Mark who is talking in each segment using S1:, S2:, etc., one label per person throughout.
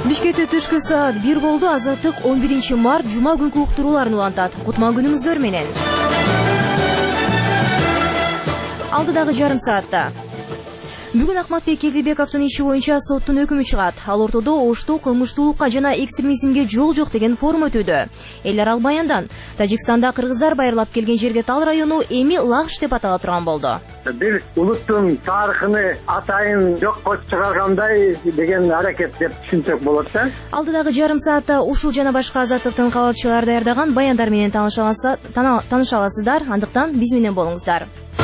S1: Бишкекте түшкү саат 1 болду. Азаттык 11 март жума күнкү уктурууларын улантат. Кутман күнүңүздөр менен. Алдыдагы жарым саатта. Бүгүн Акматбек Келдибековдун иши боюнча соттун өкүмү чыгат. Ал ортодо Ошту кылмыштуулукка жана экстремизмге жол жок деген форум өтүүдө. Эл аралык баяндан Тажикстанда кыргыздар байырлап келген жерге Тал району эми Лагыш деп атала турган болду.
S2: Бир улуттун тарыхын атайын жокко чыгаргандай деген аракет деп түшүнсөк болот да.
S1: Алдыдагы жарым саатта ушул жана башка азаттыктын кабарчылары даярдаган баяндар менен тааныша аласыздар. Андыктан биз менен болуңуздар.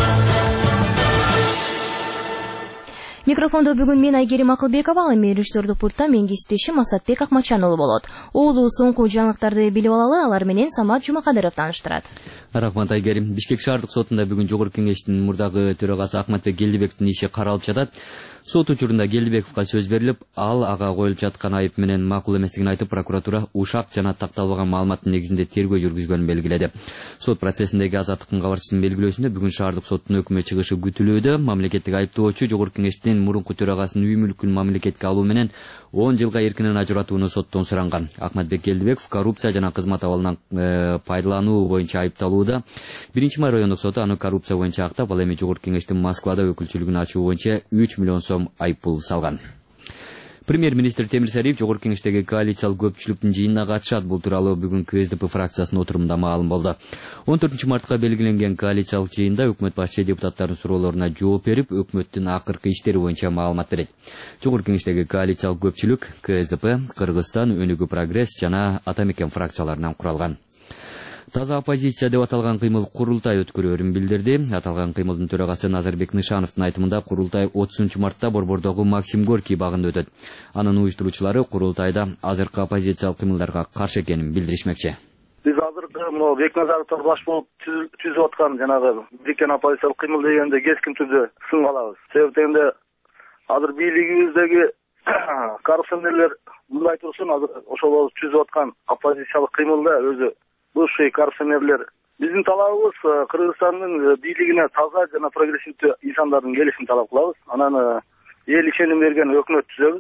S1: Микрофондо бүгүн мен Айгерим Акылбекова, ал эми режиссердук пультта менин кесиптешим Асатбек Акматжан уулу болот. Оолу соңку жаңылыктарды билип алалы, алар менен Самат Жумакадыров тааныштырат.
S3: Рахмат Айгерим. Бишкек шаардык сотунда бүгүн Жогорку кеңештин мурдагы төрагасы Акматбек Келдибековдун иши каралып жатат. Сот учурунда Келдибековго сөз берилип, ал ага коюлуп жаткан айып менен макул эместигин айтып, прокуратура ушак жана такталбаган маалыматтын негизинде тергөө жүргүзгөнүн белгиледи. Сот процессиндеги азаттыктын кабарчысынын белгилөөсүндө бүгүн шаардык соттун өкүмү чыгышы күтүлүүдө. Мамлекеттик айыптоочу Жогорку кеңештин мурунку төрагасынын үй мүлкүн мамлекетке алуу менен 10 жылга эркинен ажыратууну соттон суранган. Акматбек Келдибеков коррупция жана кызмат абалынан пайдалануу боюнча айыпталууда. 1-май райондук соту аны коррупция боюнча актап, ал эми Жогорку кеңештин Москвада өкүлчүлүгүн ачуу боюнча 3 миллион сом айыппул салган. Премьер-министр Темир Сариев Жогорку кеңештеги коалициялык көпчүлүктүн жыйынына катышат. Бул тууралуу бүгүн КСДП фракциясынын отурумунда маалым болду. 14-мартка белгиленген коалициялык жыйында өкмөт башчы депутаттардын суроолоруна жооп берип, өкмөттүн акыркы иштери боюнча маалымат берет. Жогорку кеңештеги коалициялык көпчүлүк КСДП, Кыргызстан, Өнүгүү Прогресс жана Ата Мекен фракцияларынан куралган. Таза оппозиция деп аталган кыймыл курултай өткөрөрүн билдирди. Аталган кыймылдын төрагасы Назарбек Нышановдун айтымында курултай 30-мартта Борбордогу Максим Горький багында өтөт. Анын уюштуруучулары курултайда азыркы оппозициялык кыймылдарга каршы экенин билдиришмекчи.
S4: Биз азыркы Бекназаровдор баш болуп түзүп аткан жанагы бириккен оппозициялык кыймыл дегенде кескин түрдө сын калабыз. Себеби дегенде азыр бийлигибиздеги коррупционерлер мындай турсун, азыр ошол түзүп аткан оппозициялык кыймылда өзү бывший коррупционерлер. Биздин талабыбыз Кыргызстандын бийлигине таза жана прогрессивдүү инсандардын келишин талап кылабыз. Анан эл ишеним берген өкмөт түзөбүз,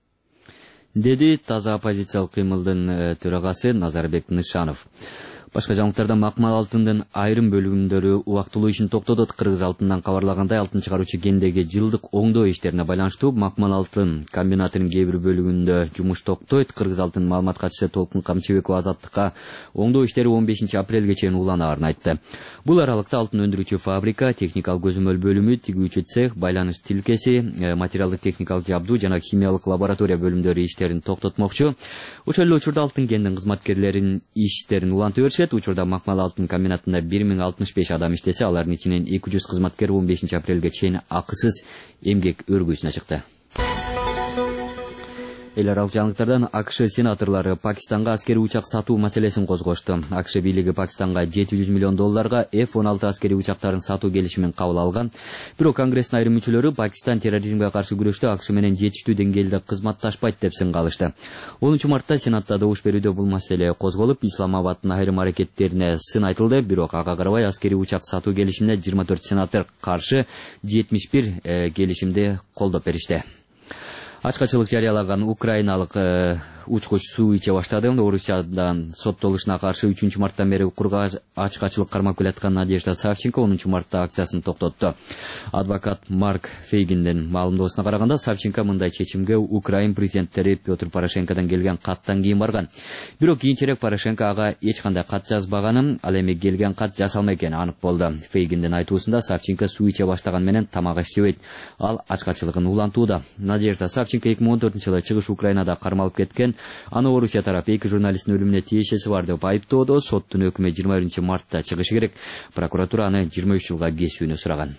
S3: деди таза оппозициялык кыймылдын төрагасы Назарбек Нышанов. Башка жаңылыктардан Макмал алтындын айрым бөлүгүндөрү убактылуу ишин токтотот. Кыргыз алтындан кабарлагандай, алтын чыгаруучу кендеги жылдык оңдоо иштерине байланыштуу Макмал алтын комбинатынын кээ бир бөлүгүндө жумуш токтойт. Кыргыз алтын маалымат катчысы Толкун Камчыбекова азаттыкка оңдоо иштери 15 апрелге чейин уланаарын айтты. Бул аралыкта алтын өндүрүүчү фабрика, техникалык көзөмөл бөлүмү, тигүүчү цех, байланыш тилкеси, материалдык техникалык жабдуу жана химиялык лаборатория бөлүмдөрү иштерин токтотмокчу. Ошол эле учурда алтын кендин кызматкерлеринин иштерин улантып беришет. Учурда Макмал алтын комбинатында 1065 адам иштесе, алардын ичинен 200 кызматкер 15 апрелге чейин акысыз эмгек өргүүсүнө чыкты. Эл аралык жаңылыктардан АКШ сенаторлору Пакистанга аскери учак сатуу маселесин козгошту. АКШ бийлиги Пакистанга $700 миллион F-16 аскери учактарын сатуу келишимин кабыл алган. Бирок Конгресстин айрым мүчөлөрү Пакистан терроризмге каршы күрөштө АКШ менен жетиштүү деңгээлде кызматташпайт деп сын калышты. 10-мартта Сенатта добуш берүүдө бул маселе козголуп, Исламабадтын айрым аракеттерине сын айтылды. Бирок ага карабай аскери учак сатуу келишимине 24 сенатор каршы, 71 келишимди колдоп беришти. Ачкачылык жарыялаган украиналык учкуч суу иче баштады. Орусиядан соттолушуна каршы 3-марттан бери укурга ачкачылык кармап келаткан Надежда Савченко 10-мартта акциясын токтотту. Адвокат Марк Фейгиндин маалымдоосуна караганда, Савченко мындай чечимге Украин президенттери Петр Порошенкодон келген каттан кийин барган. Бирок кийинчерээк Порошенко ага эч кандай кат жазбаганын, ал эми келген кат жасалма экени анык болду. Фейгиндин айтуусунда Савченко суу иче баштаган менен тамак ичебейт. Ал ачкачылыгын улантууда. Надежда Савченко 2014-жылы чыгыш Украинада кармалып кеткен. Аны Орусия тарапы 2 журналисттин өлүмүнө тиешеси бар деп айыптоодо. Соттун өкүмү 21-мартта чыгышы керек. Прокуратура аны 23 жылга кесүүнү сураган.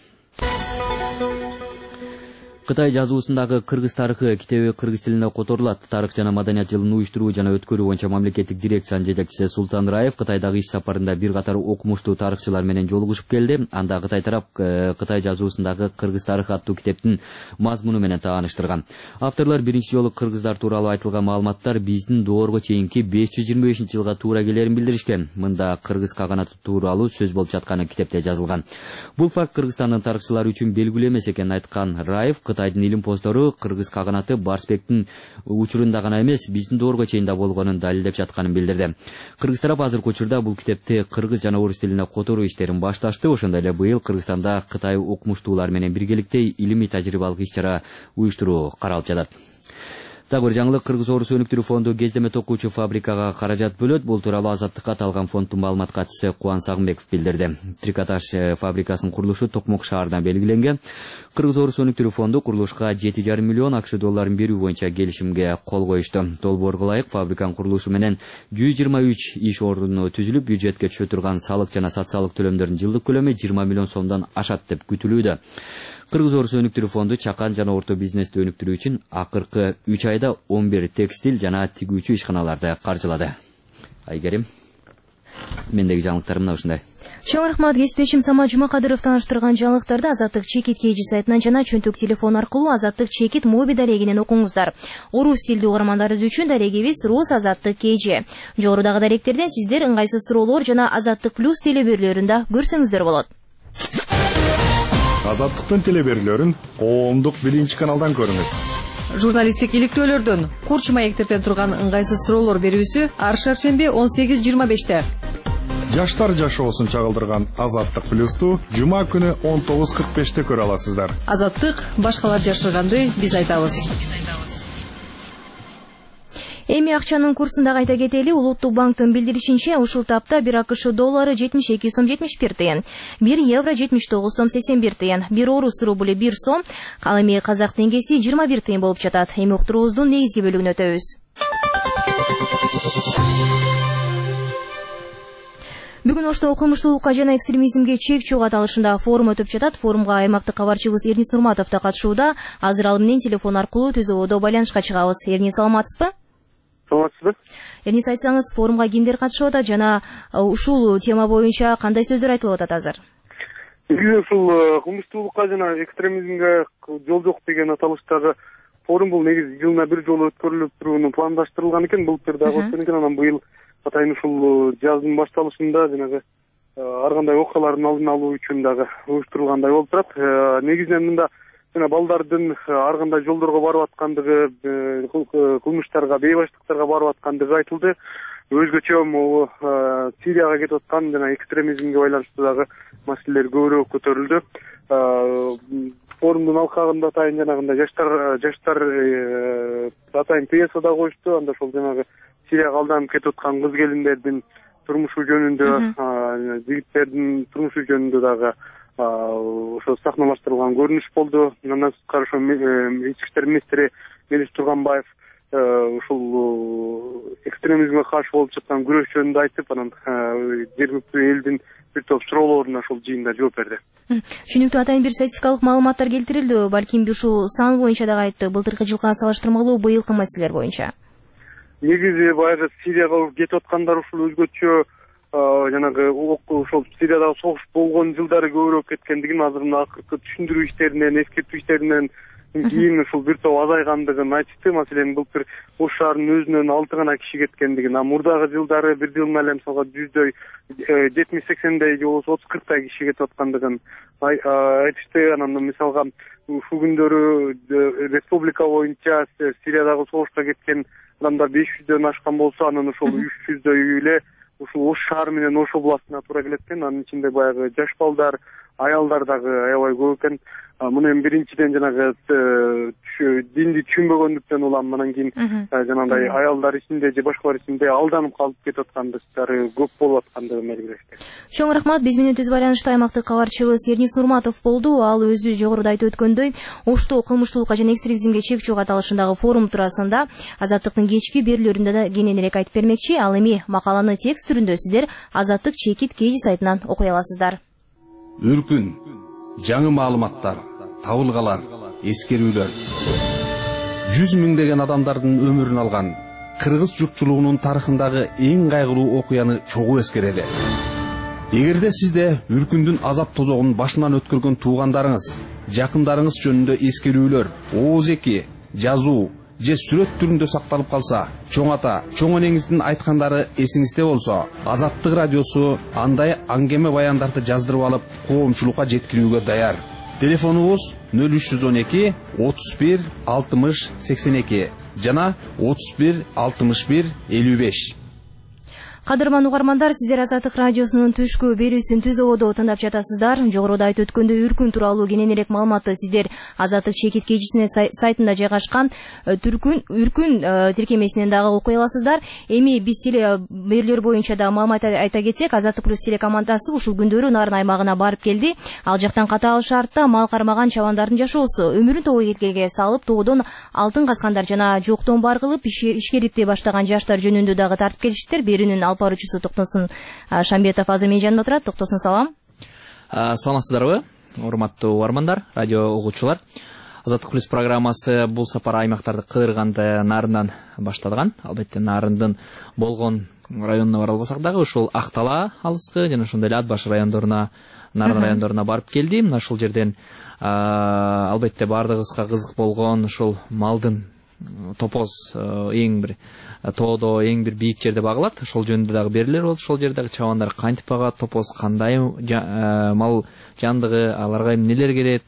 S3: Кытай жазуусундагы кыргыз тарыхы китеби кыргыз тилинде которулат. Тарых жана маданият жылын уюштуруу жана өткөрүү боюнча мамлекеттик дирекциянын жетекчиси Султан Раев Кытайдагы иш сапарында бир катар окумуштуу тарыхчылар менен жолугушуп келди. Анда Кытай тарап Кытай жазуусундагы кыргыз тарыхы аттуу китептин мазмуну менен тааныштырган. Авторлор биринчи жолу кыргыздар тууралуу айтылган маалыматтар биздин доорго чейинки 525-жылга туура келерин билдиришкен. Мында кыргыз каганаты тууралуу сөз болуп жатканы китепте жазылган. Бул факт Кыргызстандын тарыхчылары үчүн белгилүү эмес экенин айткан Раев Атайдын илим поздору кыргыз кагынаты Барсбектин учурунда гана эмес, биздин доорго чейин да болгонун далилдеп жатканын билдирди. Кыргыз тарап азыркы учурда бул китепти кыргыз жана орус тилине которуу иштерин башташты. Ошондой эле быйыл Кыргызстанда Кытай окумуштуулар менен биргеликте илимий тажрыйбалык иш-чара уюштуруу каралып жатат. Дагы бир жаңылык, Кыргыз орус өнүктүрүү фонду кездеме токуучу фабрикага каражат бөлөт. Бул тууралуу Азаттыкка аталган фонддун маалымат катчысы Кубан Сагынбеков билдирди. Трикотаж фабрикасынын курулушу Токмок шаарында белгиленген. Кыргыз орус өнүктүрүү фонду курулушка 7,5 миллион акш долларын берүү боюнча келишимге кол коюшту. Долбоорго ылайык фабриканын курулушу менен 123 иш орну түзүлүп, бюджетке түшө турган салык жана социалдык төлөмдөрдүн жылдык көлөмү 20 миллион сомдон ашат деп күтүлүүдө. Кыргыз орус өнүктүрүү фонду чакан жана орто бизнести өнүктүрүү үчүн акыркы 3 айда 11 текстиль жана тигүүчү ишканаларды каржылады. Айгерим, мендеги жаңылыктарым мына ушундай.
S1: Чоң рахмат. Кесиптешим Самат Жумакадыров тааныштырган жаңылыктарды Азаттык Чекит KG сайтынан жана чөнтөк телефон аркылуу Азаттык Чекит моби дарегинен окуңуздар. Орус тилдүү угармандарыбыз үчүн дарегибиз Рус Азаттык KG. Жогорудагы даректерден сиздер ыңгайсыз суроолор жана Азаттык Плюс телеберүүлөрүндө көрсөңүздөр болот.
S5: Азаттыктын телеберүүлөрүн коомдук 1-каналдан көрүңүз.
S6: Журналисттик иликтөөлөрдөн Курч маектерден турган ыңгайсыз суроолор берүүсү ар шаршемби 18:25-те.
S5: Жаштар жашоосун чагылдырган Азаттык Плюсту жума күнү 19:45-те көрө аласыздар.
S6: Азаттык башкалар жашырганды биз айтабыз.
S1: Эми акчанын курсунда кайта кетели. Улуттук банктын билдиришинче, ушул тапта 1 АКШ доллары 72 сом 71 тыйын, 1 евро 79 сом 81 тыйын, 1 орус рубль 1 сом, ал эми казак теңгеси 21 тыйын болуп жатат. Эми уктуруубуздун негизги бөлүгүнө өтөбүз. Бүгүн Ошто кылмыштуулукка жана экстремизмге чек чок аталышында форум өтүп жатат. Форумга аймактык кабарчыбыз Эрнис Нурматов да катышууда. Азыр ал менен телефон аркылуу түз ободо байланышка чыгабыз. Эрнис, саламатсызбы?
S2: Саламатсызбы?
S1: Эрнис, айтсаңыз, форумга кимдер катышып атат жана ушул тема боюнча кандай сөздөр айтылып атат азыр?
S7: Ушул кылмыштуулукка жана экстремизмге жол жок деген аталыштагы форум бул негизи жылына бир жолу өткөрүлүп турууну пландаштырылган экен. Былтыр дагы өткөн экен, анан быйыл атайын ушул жаздын башталышында жанагы ар кандай окуялардын алдын алуу үчүн дагы уюштурулгандай болуп турат. Негизинен мында жана балдардын ар кандай жолдорго барып аткандыгы, кылмыштарга, бейбаштыктарга барып аткандыгы айтылды. Өзгөчө могу Сирияга кетип аткан жана экстремизмге байланыштуу дагы маселелер көбүрөөк көтөрүлдү. Форумдун алкагында атайын жанагындай жаштар атайын пьеса да коюшту. Анда ошол жанагы Сирияга алданып кетип аткан кыз келиндердин турмушу жөнүндө, жигиттердин турмушу жөнүндө дагы ошо сахналаштырылган көрүнүш болду. Андан сырткары ошо ички иштер министри Мелис Турганбаев ушул экстремизмге каршы болуп жаткан күрөш жөнүндө айтып, анан жергиликтүү элдин бир топ суроолоруна ошол жыйында жооп берди.
S1: Түшүнүктүү. Атайын бир статистикалык маалыматтар келтирилди. Балким ушул сан боюнча дагы айтты. Былтыркы жылга салыштырмалуу быйылкы маселелер боюнча.
S7: Негизи баягы Сирияга кетип аткандар ушул өзгөчө жанагы ошол Сириядагы согуш болгон жылдары көбүрөөк кеткендигин, азыр мына акыркы түшүндүрүү иштеринен, эскертүү иштеринен кийин ушул бир топ азайгандыгын айтышты. Маселен былтыр Ош шаарынын өзүнөн 6 гана киши кеткендигин, а мурдагы жылдары бир жылына эле мисалга 70-80дей же болбосо 30-40дай киши кетип аткандыгын айтышты. Анан мисалга ушул күндөрү республика боюнча Сириядагы согушка кеткен адамдар 500дөн ашкан болсо, анан ошол 300дөй эле ушул Ош шаары менен Ош областына туура келет экен. Анын ичинде баягы жаш балдар, аялдар дагы аябай көп экен. Муну эми биринчиден жанагы динди түшүнбөгөндүктөн улам, анан кийин жанагындай аялдар ичинде же башкалар ичинде алданып калып кетип аткандыктары көп болуп аткандыгын белгилешти.
S1: Чоң рахмат. Биз менен түз байланышта аймактык кабарчыбыз Эрнис Нурматов болду. Ал өзү жогоруда айтып өткөндөй, Ошто кылмыштуулукка жана экстремизмге чек чок аталышындагы форум туурасында Азаттыктын кечки берүүлөрүндө да кененирээк айтып бермекчи. Ал эми макаланы текст түрүндө сиздер Азаттык Чекит KG сайтынан окуй аласыздар.
S8: Үркүн, жаңы маалыматтар, табылгалар, эскерүүлөр. 100 миңдеген адамдардын өмүрүн алган кыргыз журтчулугунун тарыхындагы эң кайгылуу окуяны чогуу эскерели. Эгерде сизде үркүндүн азап тозогун башынан өткөргөн туугандарыңыз, жакындарыңыз жөнүндө эскерүүлөр, ооз-эки, жазуу же сүрөт түрүндө сакталып калса, чоң ата, чоң энеңиздин айткандары эсиңизде болсо, Азаттык радиосу андай аңгеме баяндарды жаздырып алып, коомчулукка жеткирүүгө даяр. Телефонубуз 0312 31 60 82 жана 31 61 55.
S1: Кадырман угармандар, сиздер Азаттык радиосунун түшкү берүүсүн Түз ободо тыңдап жатасыздар. Жогоруда айтып өткөндөй үркүн тууралуу кененирээк маалыматты сиздер Азаттык чекит кежисине сайтында жайгашкан үркүн тиркемесинен дагы окуй аласыздар. Эми биз берүүлөр боюнча да маалымат айта кетсек, Азаттык плюс телекомандасы ушул күндөрү Нарын аймагына барып келди. Ал жактан катаал шартта мал кармаган чабандардын жашоосу, өмүрүн того кеткенге салып, тоодон алтын казгандар жана жоктон бар кылып ишкерикти баштаган жаштар жөнүндө дагы тартып келиштер. Берүүнүн алып баруучусу Токтосун Шамбетов азыр менин жанымда турат. Токтосун, салам.
S9: Саламатсыздарбы, урматтуу угармандар, радио угуучулар. Азаттык плюс программасы бул сапар аймактарды кыдырганды Нарындан башталган. Албетте Нарындын болгон районуна бара албасак дагы ушул Актала алыскы жана ошондой эле Ат баш райондоруна, Нарын райондоруна барып келди. Мына ушул жерден албетте бардыгыбызга кызык болгон ушул малдын топоз эң бир тоодо эң бир бийик жерде багылат. Ошол жөнүндө дагы берүүлөр болду. Ошол жердеги чабандар кантип багат, топоз кандай мал жандыгы, аларга эмнелер керек,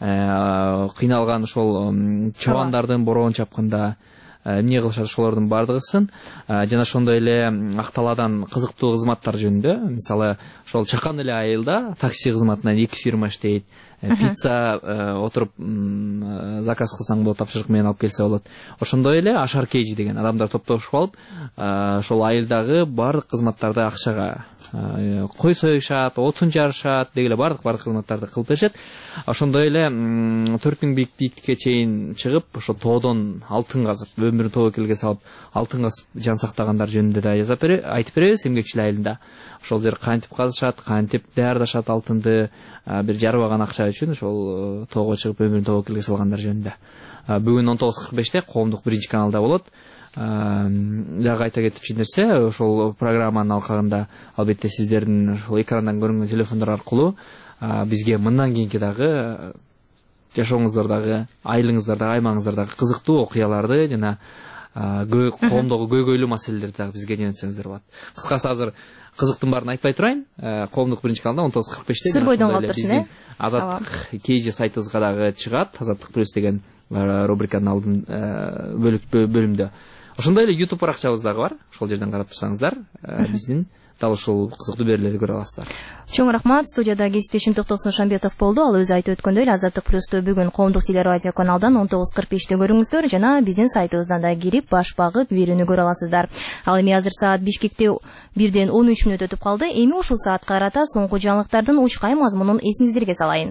S9: кыйналган ошол чабандардын бороон чапканда эмне кылышат, ошолордун бардыгысын жана ошондой эле Акталадан кызыктуу кызматтар жөнүндө, мисалы ошол чакан эле айылда такси кызматынан 2 фирма иштейт. Пицца отуруп заказ кылсаң болот, тапшырык менен алып келсе болот. Ошондой эле Ашар Кейжи деген адамдар топтошуп алып, ошол айылдагы бардык кызматтарды акчага кой союшат, отун жарышат, деги эле бардык кызматтарды кылып беришет. Ошондой эле 4000 бийиктикке чейин чыгып, ошо тоодон алтын казып, өмүрүн тоо келге салып, алтын казып жан сактагандар жөнүндө да айтып беребиз. Эмгекчил айылында ошол жер кантип казышат, кантип даярдашат алтынды, бир жарыбаган акча үчүн ошол тоого чыгып өмүрүн тоо келге салгандар жөнүндө. Бүгүн 19:45 коомдук 1-каналда болот. Дагы айта кетчү нерсе, ошол программанын алкагында албетте сиздердин ошол экрандан көрүнгөн телефондор аркылуу бизге мындан кийинки дагы жашооңуздардагы, айылыңыздардагы, аймагыңыздардагы кызыктуу окуяларды жана коомдогу көйгөйлүү маселелерди дагы бизге жөнөтсөңүздөр болот. Кыскасы азыр кызыктын баарын айтпай турайын. Коомдук 1-каналда 19:45
S1: сыр бойдон калып турсун,
S9: Азаттык Кейжи сайтыбызга дагы чыгат. Азаттык плюс деген рубриканын алдын бөлүмдө. Ошондой эле YouTube баракчабыз дагы бар. Ошол жерден карап турсаңыздар, биздин дал ушул кызыктуу берүүлөрдү көрө аласыздар.
S1: Чоң рахмат. Студияда кесиптешим Токтосун Шамбетов болду. Ал өзү айтып өткөндөй эле Азаттык плюсту бүгүн коомдук телерадио каналдан 19:45 көрүңүздөр жана биздин сайтыбыздан да кирип баш багып берүүнү көрө аласыздар. Ал эми азыр саат Бишкекте 1:13 өтүп калды. Эми ушул саатка карата соңку жаңылыктардын учкай мазмунун эсиңиздерге салайын.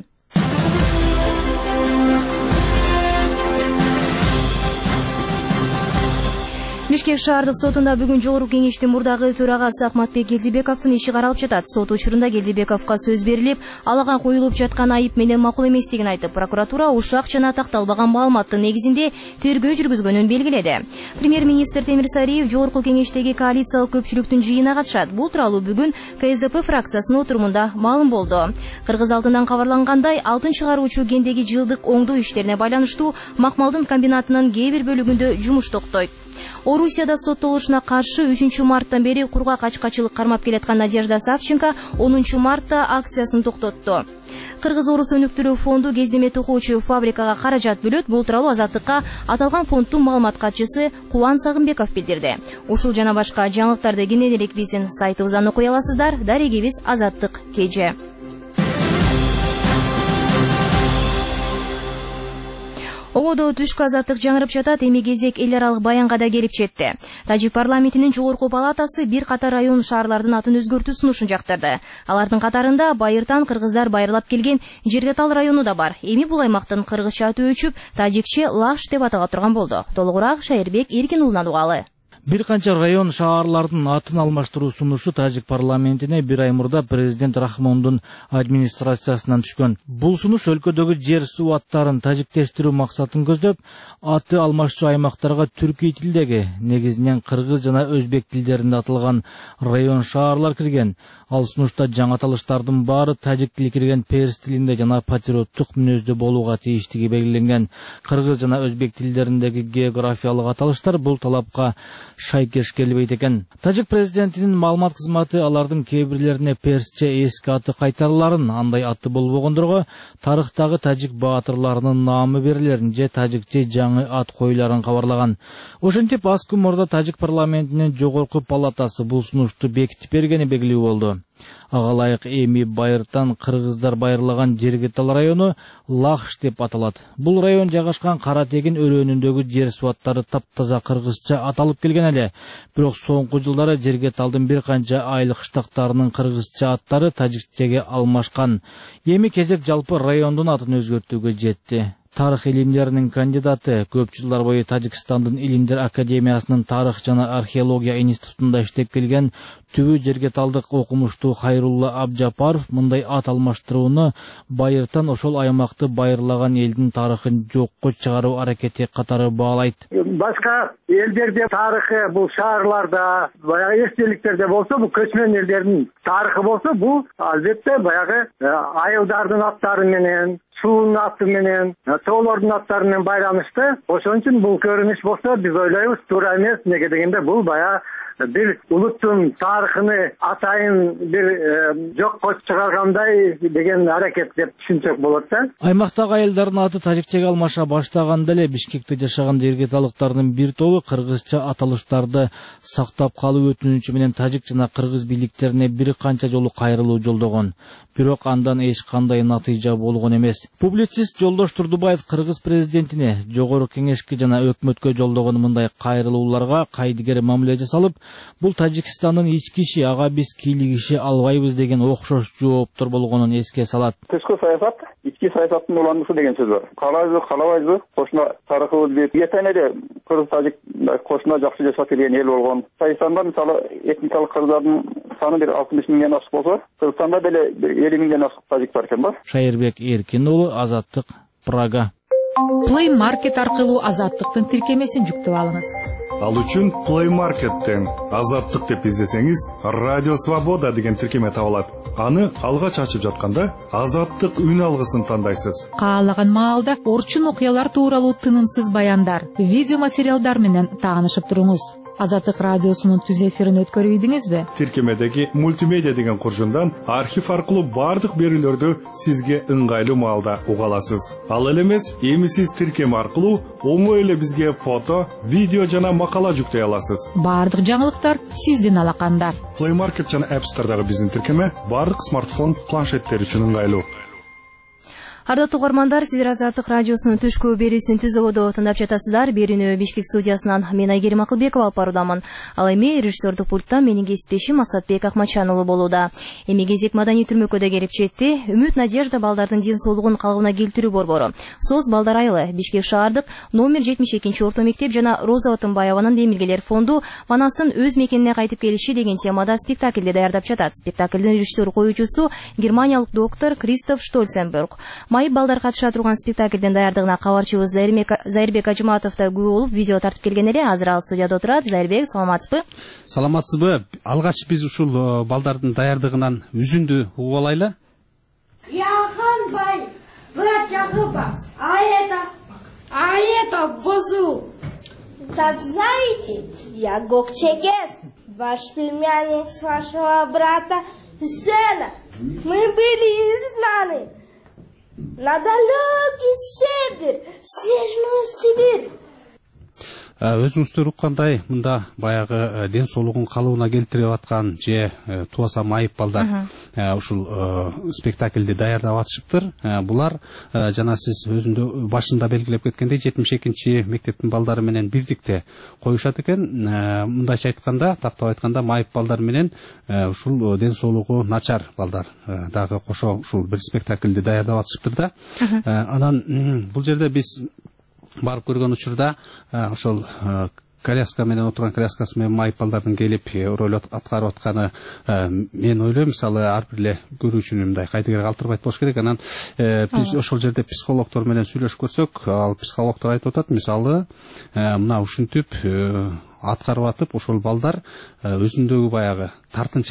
S1: Бишкек шаардык сотунда бүгүн жогорку кеңештин мурдагы төрагасы Акматбек Келдибековдун иши каралып жатат. Сот учурунда Келдибековго сөз берилип, алага коюлуп жаткан айып менен макул эместигин айтып, прокуратура ушак жана такталбаган маалыматтын негизинде тергөө жүргүзгөнүн белгиледи. Премьер-министр Темир Сариев жогорку кеңештеги коалициялык көпчүлүктүн жыйынына катышат. Бул тууралуу бүгүн КСДП фракциясынын отурумунда маалым болду. Кыргыз алдынан кабарлангандай, алтын чыгаруучу кендеги жылдык оңдоо иштерине байланыштуу Макмалдын комбинатынын кээ бир бөлүгүндө жумуш токтойт. Орусияда соттолушуна каршы 3 марттан бери кургак ачкачылык кармап келаткан Надежда Савченко 10 мартта акциясын токтотту. Кыргыз-Орус өнүктүрүү фонду кездеме токуучу фабрикага каражат бөлөт. Бул тууралуу Азаттыкка аталган фонддун маалымат катчысы Кубан Сагынбеков билдирди. Ушул жана башка жаңылыктарды кененирээк биздин сайтыбыздан окуй аласыздар. Дарегибиз Азаттык KG. Ободо түшкү азаттык жаңырып жатат. Эми кезек эл аралык баянга да келип жетти. Тажик парламентинин жогорку палатасы бир катар район шаарлардын атын өзгөртүү сунушун жактырды. Алардын катарында Байыртан кыргыздар байырлап келген Жергетал району да бар. Эми бул аймактын кыргызча аты өчүп, тажикче Лаш деп атала турган болду. Толугураак Шайырбек Эркин уулунан угалы.
S10: Бир канча район шаарлардын атын алмаштыруу сунушу тажик парламентине бир ай мурда президент Рахмондун администрациясынан түшкөн. Бул сунуш өлкөдөгү жер суу аттарын тажиктештирүү максатын көздөп, аты алмашчу аймактарга түркий тилдеги, негизинен кыргыз жана өзбек тилдеринде аталган район шаарлар кирген. Ал сунушта жаңы аталыштардын баары тажик тили кирген перс тилинде жана патриоттук мүнөздө болууга тийиштиги белгиленген. Кыргыз жана өзбек тилдериндеги географиялык аталыштар бул талапка шайкеш келбейт экен. Тажик президентинин маалымат кызматы алардын кээ бирлерине персче эски аты кайтарыларын, андай аты болбогондорго тарыхтагы тажик баатырларынын наамы берилерин же тажикче жаңы ат коюларын кабарлаган. Ошентип Аскы мурда тажик парламентинин жогорку палатасы бул сунушту бекитип бергени белгилүү болду. Ага ылайык эми Байыртан кыргыздар байырлаган Жергетал району Лахш деп аталат. Бул район жайгашкан Кара Тегин өрөөнүндөгү жер суаттары таптаза кыргызча аталып келген эле. Бирок соңку жылдары Жергеталдын бир канча айыл кыштактарынын кыргызча аттары тажикчеге алмашкан. Эми кезек жалпы райондун атын өзгөртүүгө жетти. Тарых илимдеринин кандидаты, көп жылдар бою Тажикстандын Илимдер академиясынын тарых жана археология институтунда иштеп келген түбү Жергеталдык окумуштуу Хайрулла Абжапаров мындай ат алмаштырууну Байыртан ошол аймакты байырлаган элдин тарыхын жокко чыгаруу аракети катары баалайт.
S2: Башка элдерде тарыхы, бул шаарларда, баягы эстеликтерде болсо, бул көчмөн элдердин тарыхы болсо, бул албетте баягы айылдардын аттары менен, суунун аты менен, тоолордун аттары менен байланышты. Ошон үчүн бул көрүнүш болсо, биз ойлойбуз, туура эмес. Неге дегенде бул баягы бир улуттун тарыхыны атайын бир жокко чыгаргандай деген аракет деп түшүнсөк болот да.
S10: Аймактагы айылдардын аты тажикчеге алмаша баштаганда эле Бишкекте жашаган жергеталыктардын бир тобу кыргызча аталыштарды сактап калуу өтүнүчү менен тажик жана кыргыз бийликтерине бир канча жолу кайрылуу жолдогон. Бирок андан эч кандай натыйжа болгон эмес. Публицист Жолдош Турдубаев кыргыз президентине жогорку кеңешке жана өкмөткө жолдогон мындай кайрылууларга кайдыгер мамиле жасалып, бул Тажикстандын ички иши, ага биз кийлигише албайбыз деген окшош жооптор болгонун эске салат.
S11: Тышкы саясат ички саясаттын уланмасы деген сөз бар. Каалайбыз, каалабайбыз, кошуна тарыхыбыз бир этенеде кыргыз тажик кошуна жакшы жашап келген эл болгон. Тажикстанда мисалы этникалык кыргыздардын саны бир 60 миңден ашык болсо, Кыргызстанда деле 50 миңден ашык тажик бар экен ба?
S10: Шайырбек Эркин уулу, Азаттык, Прага.
S12: Play Market аркылуу Азаттыктын тиркемесин жүктөп алыңыз.
S5: Ал үчүн Play Market'тен Азаттык деп издесеңиз, Радио Свобода деген тиркеме табылат. Аны алгач ачып жатканда Азаттык үн алгысын тандайсыз.
S12: Каалаган маалда орчун окуялар тууралуу тынымсыз баяндар, видео материалдар менен таанышып туруңуз. Азаттык радиосунун түз эфирин өткөрүп ийдиңизби?
S5: Тиркемедеги мультимедиа деген куржундан архив аркылуу бардык берүүлөрдү сизге ыңгайлуу маалда уга аласыз. Ал эле эмес, эми сиз тиркеме аркылуу оңой эле бизге фото, видео жана макала жүктөй аласыз.
S12: Бардык жаңылыктар сиздин алаканда.
S5: Play Market жана App Store'дагы биздин тиркеме бардык смартфон, планшеттер үчүн ыңгайлуу.
S1: Ардаттуу угармандар, сиздер Азаттык радиосунун түшкү берүүсүн түз ободо тыңдап жатасыздар. Берүүнү Бишкек студиясынан мен Айгерим Акылбекова алып баруудамын. Ал эми режиссердук пульттан менин кесиптешим Асатбек Акмачан уулу болууда. Эми кезек маданий түрмөккө келип жетти. Үмүт Надежда балдардын ден соолугун калыбына келтирүү борбору. СОС балдар айылы, Бишкек шаардык номер 72 орто мектеп жана Роза Отунбаеванын демилгелер фонду Манастын өз мекенине кайтып келиши деген темада спектакльди даярдап жатат. Спектаклдин режиссер коюучусу германиялык доктор Кристоф Штольценберг. Майып балдар катыша турган спектаклдин даярдыгына кабарчыбыз Зайырбек Ажыматов да күбө болуп видео тартып келген эле. Азыр ал студияда отурат. Зайырбек, саламатсызбы?
S8: Саламатсызбы? Алгач биз ушул балдардын даярдыгынан үзүндү угуп алайлы.
S13: Яханбай, брат Якубов, а это Бузу. Так знаете, я Гокчекес, ваш племянник с вашего брата Сена. Мы были изгнаны на далекий север, снежную Сибирь.
S8: Өзүңүздөр уккандай, мында баягы ден соолугун калыбына келтирип аткан же туаса майып балдар ушул спектакльди даярдап атышыптыр. Булар жана сиз өзүндө башында белгилеп кеткендей 72-чи мектептин балдары менен бирдикте коюшат экен. Мындайча айтканда, тактап айтканда майып балдар менен ушул ден соолугу начар балдар дагы кошо ушул бир спектакльди даярдап атышыптыр да. Анан бул жерде биз барып көргөн учурда ошол коляска менен отурган коляскасы менен майып балдардын келип роль аткарып атканы мен ойлойм, мисалы ар бир эле көрүүчүнү мындай кайдыгер калтырбайт болуш керек. Анан биз ошол жерде психологдор менен сүйлөшүп көрсөк, ал психологдор айтып атат, мисалы мына ушинтип аткарып атып ошол балдар өзүндөгү баягы тартынчак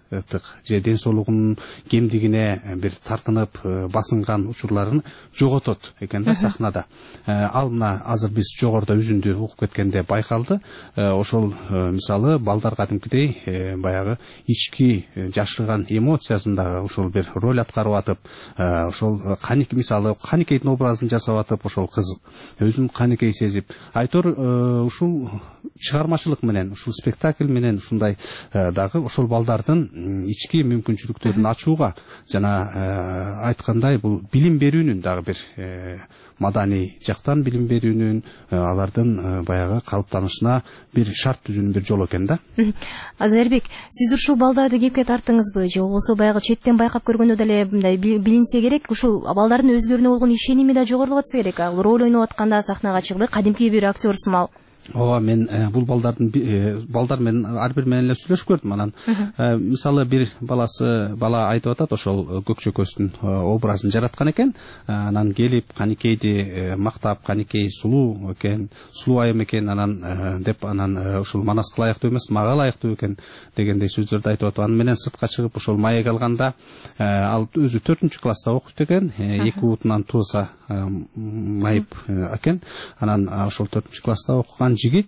S8: же ден соолугунун кемдигине бир тартынып басынган учурларын жоготот экен да сахнада. Ал мына азыр биз жогоруда үзүндү угуп кеткенде байкалды. Ошол мисалы балдар кадимкидей баягы ички жашырган эмоциясындагы ошол бир роль аткарып атып, ошол мисалы Каникейдин образын жасап атып, ошол кыз өзүн Каникей сезип, айтор ушул чыгармачылык менен, ушул спектакль менен ушундай дагы ошол балдардын ички мүмкүнчүлүктөрүн ачууга жана айткандай бул билим берүүнүн дагы бир маданий жактан билим берүүнүн, алардын баягы калыптанышына бир шарт түзүүнүн бир жолу экен да.
S1: Азарбек, сиз ушул балдарды кепке тартыңызбы же болбосо баягы четтен байкап көргөндө деле мындай билинсе керек, ушул балдардын өзүлөрүнө болгон ишеними да жогорулуп атса керек. Роль ойноп атканда сахнага чыгып кадимки бир актер сымал.
S8: Ооба, мен бул балдар менен ар бир менен эле сүйлөшүп көрдүм. Анан мисалы бир бала айтып атат, ошол Көкчөкөстүн образын жараткан экен. Анан келип Каникейди мактап, Каникей сулуу экен, сулуу айым экен, анан деп ушул Манаска ылайыктуу эмес, мага ылайыктуу экен дегендей сөздөрдү айтып атып. Анан менен сыртка чыгып ошол маек алганда ал өзү 4-класста окуйт экен, 2 утунан тууса майып экен. Анан ошол 4-класста окуган жигит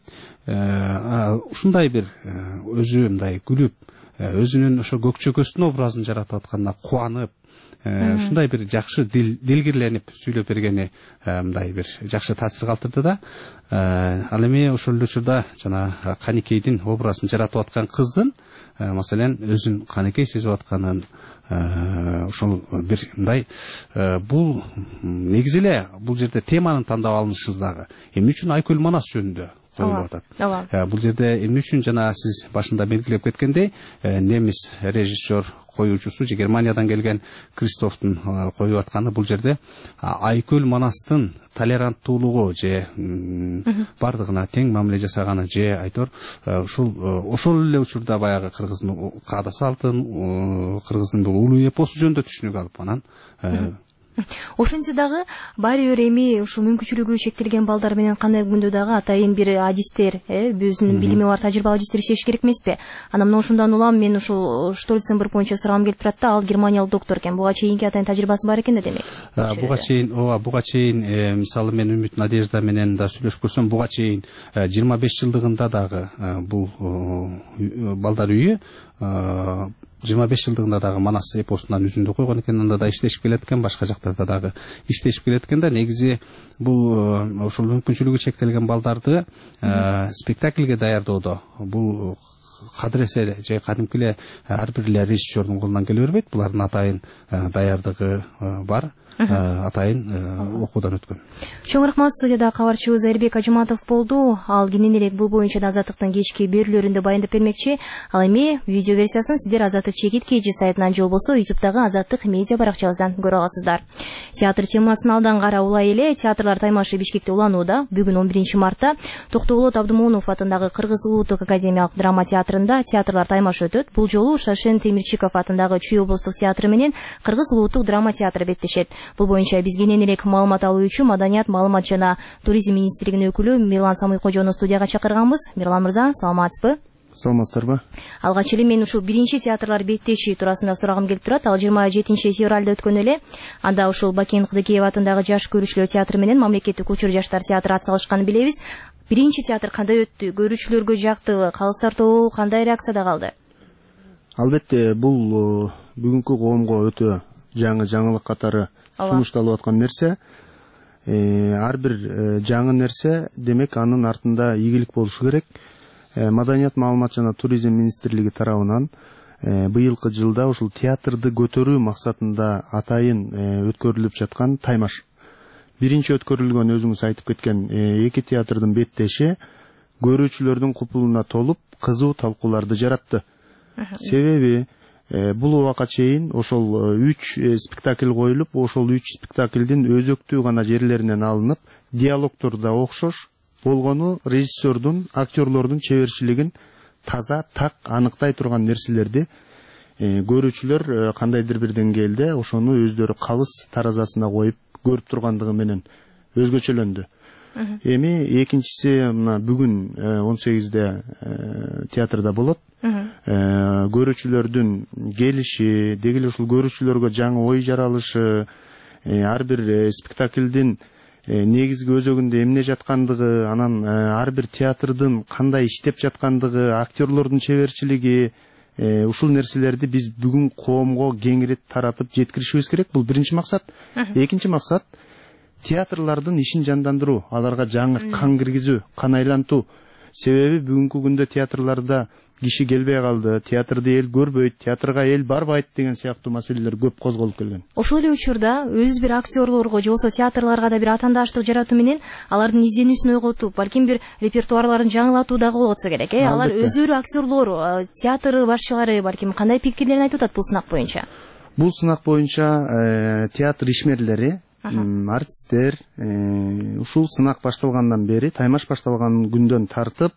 S8: ушундай бир өзү мындай күлүп, өзүнүн ошо Көкчөкөстүн образын жаратып атканына кубанып, ушундай бир жакшы дилгирленип сүйлөп бергени мындай бир жакшы таасир калтырды да. Ал эми ошол эле учурда жана Каникейдин образын жаратып аткан кыздын маселен өзүн Каникей сезип атканын, ошол бир мындай бул негизи эле бул жерде теманын тандап алынышы дагы эмне үчүн Айкөл Манас жөнүндө коюлуп атат. Бул жерде эмне үчүн жана сиз башында белгилеп кеткендей, немис режиссер коюучусу же Германиядан келген Кристофтун коюп атканы бул жерде Айкөл Манастын толеранттуулугу же бардыгына тең мамиле жасаганы же айтор ошол эле учурда баягы кыргыздын каада салтын, кыргыздын бул улуу эпосу жөнүндө түшүнүк алып анан
S1: ошентсе дагы баары бир эми ушул мүмкүнчүлүгү чектелген балдар менен кандай күндө дагы атайын бир адистер, өзүнүн билими бар тажрыйбалуу адистер иштеш керек эмеспи? Анан мына ошондон улам мен ушул Штольценберг боюнча сурагым келип турат да, ал германиялык доктор экен. Буга чейинки атайын тажрыйбасы бар экен да демек.
S8: Буга чейин мисалы мен Үмүт Надежда менен да сүйлөшүп көрсөм, буга чейин 25 жылдыгында дагы бул балдар үйү 25 жылдыгында дагы Манас эпосунан үзүндү койгон экен, анда да иштешип келет экен, башка жактарда дагы иштешип келет экен да. Негизи бул ошол мүмкүнчүлүгү чектелген балдарды спектакльге даярдоодо бул кадыресе же кадимки эле ар бир эле режиссердун колунан келе бербейт. Булардын атайын даярдыгы бар, атайын окуудан өткөн.
S1: Чоң рахмат. Студияда кабарчыбыз Айрбек Ажыматов болду. Ал кенен элек бул боюнча Азаттыктын кечки берүүлөрүндө баяндап бермекчи. Ал эми видео версиясын сиздер Азаттык чекит KG сайтынан же болбосо YouTube'дагы Азаттык медиа баракчабыздан көрө аласыздар. Театр темасын алдан караулай эле театрлар таймашы Бишкекте уланууда. Бүгүн 11 мартта Токтоболот Абдымоунов атындагы Кыргыз улуттук академиялык драма театрында театрлар таймашы өтөт. Бул жолу Шашен Темирчиков атындагы Чүй облустук театры менен Кыргыз улуттук драма театры беттешет. Бул боюнча биз кенен элек маалымат алуу үчүн Маданият, маалымат жана туризм министрлигинин өкүлү Мирлан Самыйкожону студияга чакырганбыз. Мирлан мырза, саламатсызбы?
S14: Саламатсыздарбы?
S1: Алгач эле мен ушул биринчи театрлар беттеши туурасында сурагым келип турат. Ал 27 февралда өткөн эле. Анда ушул Бакен Кыдыкеев атындагы Жаш көрүүчүлөр театры менен Мамлекеттик учур жаштар театры атсалышканын билебиз. Биринчи театр кандай өттү? Көрүүчүлөргө жактыбы? Калыстар тобу кандай реакцияда калды?
S14: Албетте, бул бүгүнкү коомго өтө жаңылык катары сунушталып аткан нерсе. Ар бир жаңы нерсе, демек анын артында ийгилик болушу керек. Маданият, маалымат жана туризм министрлиги тарабынан быйылкы жылда ушул театрды көтөрүү максатында атайын өткөрүлүп жаткан таймаш. Биринчи өткөрүлгөн өзүңүз айтып кеткен 2 театрдын беттеши көрүүчүлөрдүн купулуна толуп кызуу талкууларды жаратты. Себеби бул убакка чейин ошол 3 спектакль коюлуп, ошол 3 спектаклдин өзөктүү гана жерлеринен алынып, диалогтор да окшош болгону режиссердун, актерлордун чеберчилигин таза, так аныктай турган нерселерди көрүүчүлөр кандайдыр бир деңгээлде ошону өздөрү калыс таразасына коюп көрүп тургандыгы менен өзгөчөлөндү. Эми экинчиси мына бүгүн 18-де театрда болот. көрүүчүлөрдүн келиши, деги эле ушул көрүүчүлөргө жаңы ой жаралышы, ар бир спектаклдин негизги өзөгүндө эмне жаткандыгы, анан ар бир театрдын кандай иштеп жаткандыгы, актерлордун чеберчилиги, ушул нерселерди биз бүгүн коомго кеңири таратып жеткиришибиз керек. Бул биринчи максат. Экинчи максат театрлардын ишин жандандыруу, аларга жаңы кан киргизүү, кан айлантуу. Себеби бүгүнкү күндө театрларда киши келбей калды, театрды эл көрбөйт, театрга эл барбайт деген сыяктуу маселелер көп козголуп келген.
S1: Ошол эле учурда өз бир актерлорго же болбосо театрларга да бир атаандаштык жаратуу менен алардын изденүүсүн ойготуп, балким бир репертуарларын жаңылатуу дагы болот болсо керек. Алар өздөрү актерлор, театр башчылары балким кандай пикирлерин айтып атат бул сынак боюнча?
S14: Бул сынак боюнча театр ишмерлери, артисттер ушул сынак башталгандан бери, таймаш башталган күндөн тартып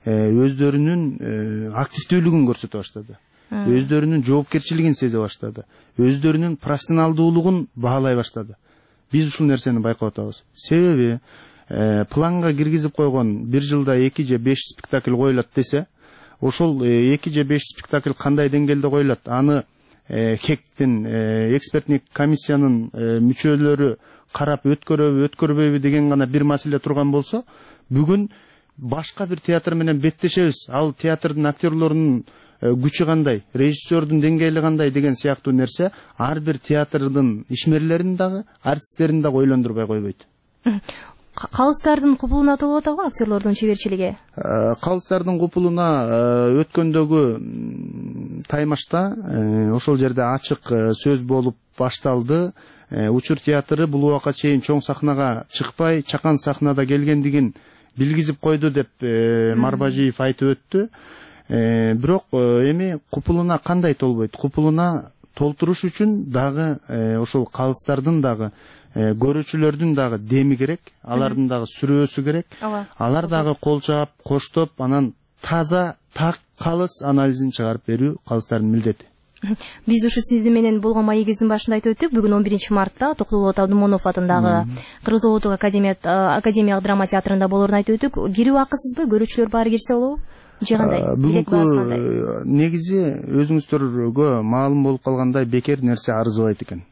S14: өздөрүнүн активдүүлүгүн көрсөтө баштады. Өздөрүнүн жоопкерчилигин сезе баштады. Өздөрүнүн профессионалдуулугун баалай баштады. Биз ушул нерсени байкап атабыз. Себеби планга киргизип койгон бир жылда 2 же 5 спектакль коюлат десе, ошол 2 же 5 спектакль кандай деңгээлде коюлат? Аны хектин экспертник комиссиянын мүчөлөрү карап өткөрөбү, өткөрбөйбү деген гана бир маселе турган болсо, бүгүн башка бир театр менен беттешебиз. Ал театрдын актерлорунун күчү кандай, режиссердун деңгээли кандай деген сыяктуу нерсе ар бир театрдын ишмерлерин дагы, артисттерин дагы ойлондурбай койбойт.
S1: Калыстардын купулуна толуп атабы актерлордун чеберчилиги?
S14: Калыстардын купулуна өткөндөгү таймашта ошол жерде ачык сөз болуп башталды. Учур театры бул убакка чейин чоң сахнага чыкпай, чакан сахнада келгендигин билгизип койду деп Марбажиев айтып өттү. Бирок эми купулуна кандай толбойт? Купулуна толтуруш үчүн дагы ошол калыстардын дагы, көрүүчүлөрдүн дагы деми керек, алардын дагы сүрөөсү керек. Алар дагы кол чаап, коштоп, анан таза, так калыс анализин чыгарып берүү калыстардын милдети.
S1: Биз ушу сиздин менен болгон маегибиздин башында айтып өттүк. Бүгүн 11-мартта Токтогул Абдымонов атындагы Кыргыз Улуттук академиялык драма театрында болоорун айтып өттүк. Кирүү акысызбы? Көрүүчүлөр баары кирсе болобу? Же кандай?
S14: Бүгүнкү негизи өзүңүздөргө маалым болуп калгандай бекер нерсе арызбайт экен.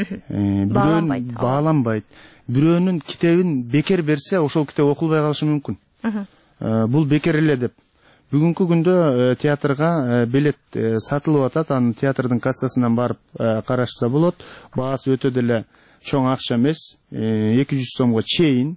S14: Бааланбайт. Бирөөнүн китебин бекер берсе, ошол китеп окулбай калышы мүмкүн. Бул бекер эле деп. Бүгүнкү күндө театрга билет сатылып атат, аны театрдын кассасынан барып карашса болот. Баасы өтө деле чоң акча эмес, 200 сомго чейин.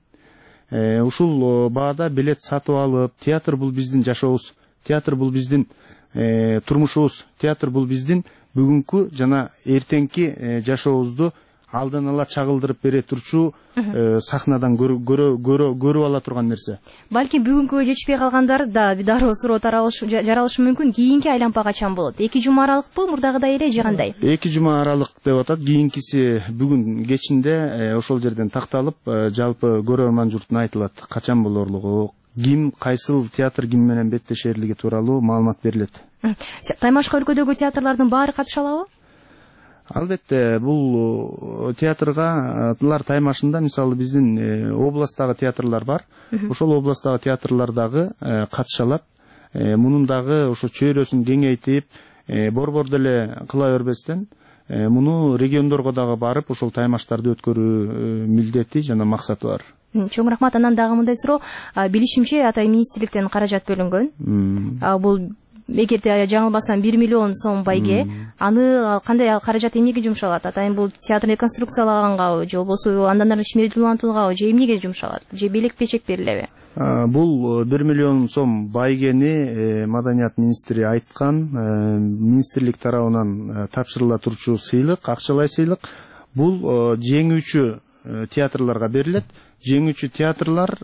S14: Ушул баада билет сатып алып, театр бул биздин жашообуз, театр бул биздин турмушубуз, театр бул биздин бүгүнкү жана эртеңки жашообузду алдан ала чагылдырып бере турчу сахнадан көрүп ала турган нерсе.
S1: Балки бүгүнкү жетишпей калгандар да дароо суроо жаралышы мүмкүн. Кийинки айлампа качан болот? 2 жума аралыкпы, мурдагыдай эле же кандай?
S14: 2 жума аралык деп атат. Кийинкиси бүгүн кечинде ошол жерден такталып, жалпы көрөрман журтуна айтылат качан болорлугу, ким, кайсыл театр ким менен беттешерлиги тууралуу маалымат берилет.
S1: Таймашка өлкөдөгү театрлардын баары катыша алабы?
S14: Албетте, бул театргалар таймашында мисалы биздин областтагы театрлар бар. Ошол областтагы театрлар дагы катыша алат. Мунун дагы ошо чөйрөсүн кеңейтип, борбор деле кыла бербестен, муну региондорго дагы барып, ошол таймаштарды өткөрүү милдети жана максаты бар.
S1: Чоң рахмат. Анан дагы мындай суроо, билишимче атай министрликтен каражат бөлүнгөн. Бул эгерде жаңылбасам 1 миллион сом байге, аны кандай каражат эмнеге жумшалат? Атайын бул театр реконструкциялагангабы, же болбосо андан ары ишмердүү улантуугабы, же эмнеге жумшалат? Же белек-печек берилеби?
S14: Бул 1 миллион сом байгени Маданият министри айткан, министрлик тарабынан тапшырыла турчу сыйлык, акчалай сыйлык. Бул жеңүүчү театрларга берилет. Жеңүүчү театрлар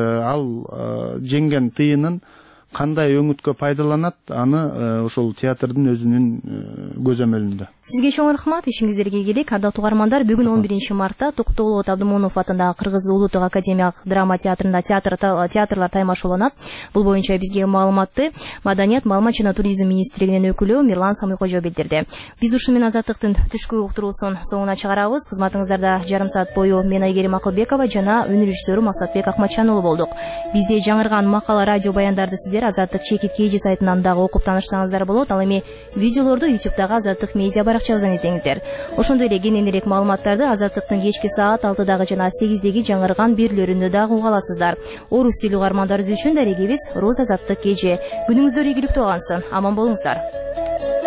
S14: ал жеңген тыйынын кандай өңүткө пайдаланат, аны ошол театрдын өзүнүн көзөмөлүндө. Сизге
S1: чоң рахмат, ишиңиздерге ийгилик. Ардактуу угармандар, бүгүн 11-мартта Токтогул Абдымонов атындагы Кыргыз Улуттук академиялык драма театрында театрлар таймаш уланат. Бул боюнча бизге маалыматты Маданият, маалымат жана туризм министрлигинин өкүлү Мирлан Самыйкожо билдирди. Биз ушу менен Азаттыктын түшкү уктуруусун соңуна чыгарабыз. Кызматыңыздарда жарым саат бою мен Айгерим Акылбекова жана өнөр режиссеру Максатбек Акматчан болдук. Бизде жаңырган макала радио баяндарды сиздер сиздер Азаттык чекит KG сайтынан дагы окуп таанышсаңыздар болот. Ал эми видеолорду YouTube'дагы Азаттык медиа баракчасынан издеңиздер. Ошондой эле кененирээк маалыматтарды Азаттыктын кечки саат 6-дагы жана 8-деги жаңырган берүүлөрүндө дагы уга аласыздар. Орус тили угармандарыбыз үчүн дарегибиз Роз Азаттык KG. Күнүңүздөр ийгиликтүү алсын. Аман болуңуздар.